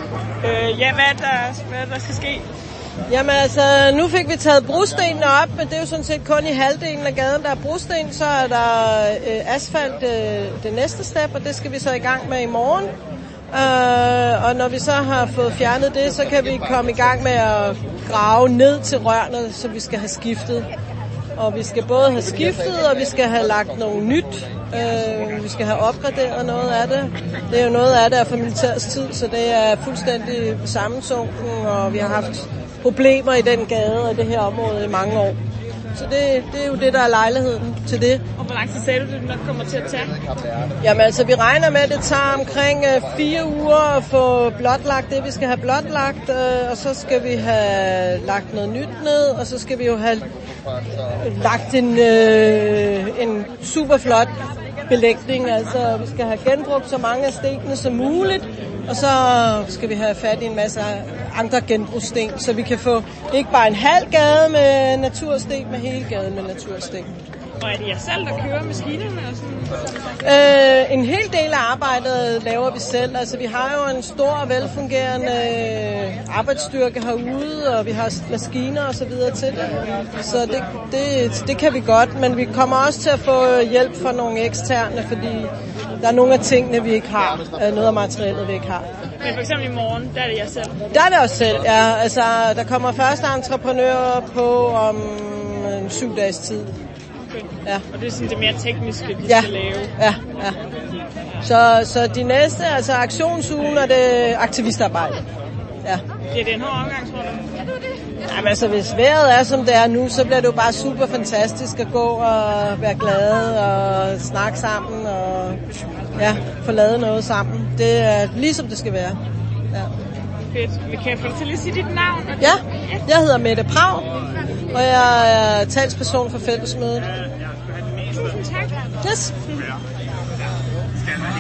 Hvad er der skal ske? Jamen altså, nu fik vi taget brostenene op, men det er jo sådan set kun i halvdelen af gaden, der er brosten. Så er der asfalt det næste step, og det skal vi så i gang med i morgen. Og når vi så har fået fjernet det, så kan vi komme i gang med at grave ned til rørene, så vi skal have skiftet. Og vi skal både have skiftet, og vi skal have lagt noget nyt. Vi skal have opgraderet noget af det. Det er jo noget af det fra militærets tid, så det er fuldstændig sammensunken, og vi har haft problemer i den gade og det her område i mange år. Så det er jo det, der er lejligheden til det. Og hvor lang tid sagde du, det nok kommer til at tage? Jamen altså, vi regner med, at det tager omkring 4 uger at få blotlagt det, vi skal have blotlagt. Og så skal vi have lagt noget nyt ned, og så skal vi jo have lagt en super flot belægning. Altså, vi skal have genbrugt så mange af stenene som muligt. Og så skal vi have fat i en masse andre genbrugssten, så vi kan få ikke bare en halv gade med natursten, men hele gaden med natursten. Og er det jer selv, der kører maskinerne og sådan? En hel del af arbejdet laver vi selv. Altså, vi har jo en stor og velfungerende arbejdsstyrke herude, og vi har maskiner og så videre til det. Så det kan vi godt, men vi kommer også til at få hjælp fra nogle eksterne, fordi der er nogle af tingene, vi ikke har. Noget af materialet, vi ikke har. Men for eksempel i morgen, der er det jer selv? Der er det også selv, ja. Altså, der kommer første entreprenører på om 7 dages tid. Okay. Ja. Og det er sådan det mere tekniske, de skal lave? Ja. Så de næste, altså aktionsugen, er det aktivistarbejde. Ja. Det er den her omgang, tror du? Jamen altså, hvis vejret er, som det er nu, så bliver det jo bare super fantastisk at gå og være glade og snakke sammen og få lavet noget sammen. Det er lige som det skal være. Ja. Fedt. Vi kan få dig til at sige dit navn? Ja, jeg hedder Mette Prag, og jeg er talsperson for fællesmødet. Tusind tak. Yes.